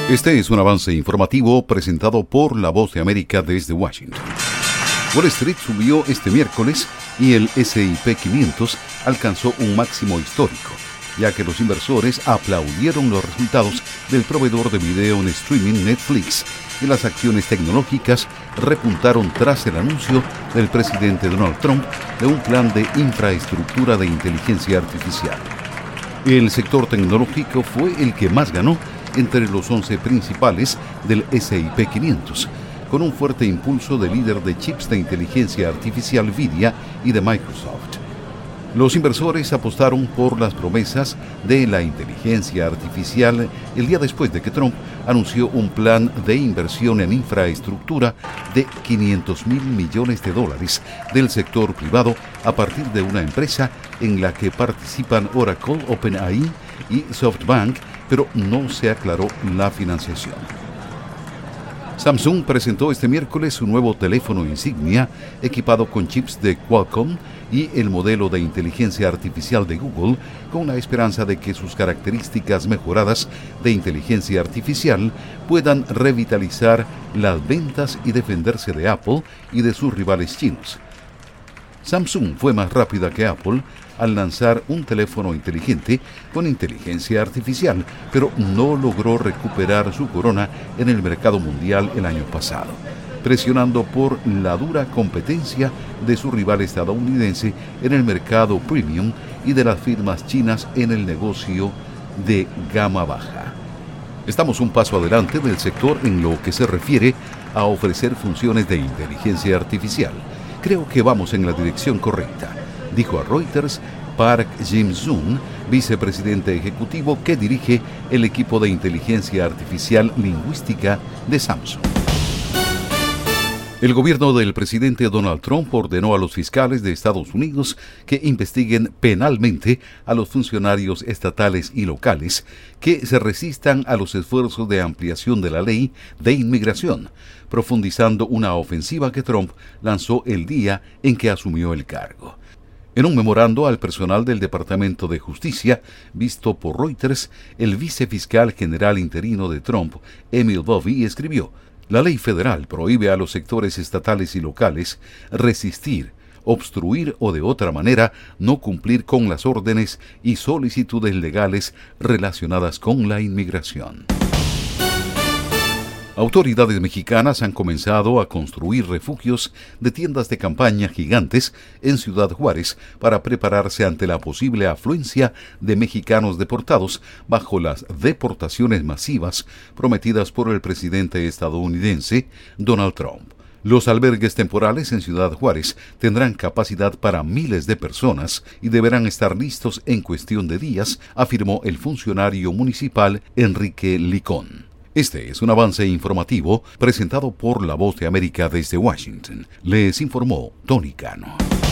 Este es un avance informativo presentado por La Voz de América desde Washington. Wall Street subió este miércoles y el S&P 500 alcanzó un máximo histórico, ya que los inversores aplaudieron los resultados del proveedor de video en streaming Netflix y las acciones tecnológicas repuntaron tras el anuncio del presidente Donald Trump de un plan de infraestructura de inteligencia artificial. El sector tecnológico fue el que más ganó entre los 11 principales del S&P 500, con un fuerte impulso del líder de chips de inteligencia artificial NVIDIA y de Microsoft. Los inversores apostaron por las promesas de la inteligencia artificial el día después de que Trump anunció un plan de inversión en infraestructura de $500 mil millones del sector privado a partir de una empresa en la que participan Oracle, OpenAI y SoftBank, pero no se aclaró la financiación. Samsung presentó este miércoles su nuevo teléfono insignia equipado con chips de Qualcomm y el modelo de inteligencia artificial de Google, con la esperanza de que sus características mejoradas de inteligencia artificial puedan revitalizar las ventas y defenderse de Apple y de sus rivales chinos. Samsung fue más rápida que Apple al lanzar un teléfono inteligente con inteligencia artificial, pero no logró recuperar su corona en el mercado mundial el año pasado, presionando por la dura competencia de su rival estadounidense en el mercado premium y de las firmas chinas en el negocio de gama baja. Estamos un paso adelante del sector en lo que se refiere a ofrecer funciones de inteligencia artificial. Creo que vamos en la dirección correcta, dijo a Reuters Park Jim-sung, vicepresidente ejecutivo que dirige el equipo de inteligencia artificial lingüística de Samsung. El gobierno del presidente Donald Trump ordenó a los fiscales de Estados Unidos que investiguen penalmente a los funcionarios estatales y locales que se resistan a los esfuerzos de ampliación de la ley de inmigración, profundizando una ofensiva que Trump lanzó el día en que asumió el cargo. En un memorando al personal del Departamento de Justicia, visto por Reuters, el vicefiscal general interino de Trump, Emil Bovy, escribió: "La ley federal prohíbe a los sectores estatales y locales resistir, obstruir o de otra manera no cumplir con las órdenes y solicitudes legales relacionadas con la inmigración". Autoridades mexicanas han comenzado a construir refugios de tiendas de campaña gigantes en Ciudad Juárez para prepararse ante la posible afluencia de mexicanos deportados bajo las deportaciones masivas prometidas por el presidente estadounidense Donald Trump. Los albergues temporales en Ciudad Juárez tendrán capacidad para miles de personas y deberán estar listos en cuestión de días, afirmó el funcionario municipal Enrique Licón. Este es un avance informativo presentado por La Voz de América desde Washington. Les informó Tony Cano.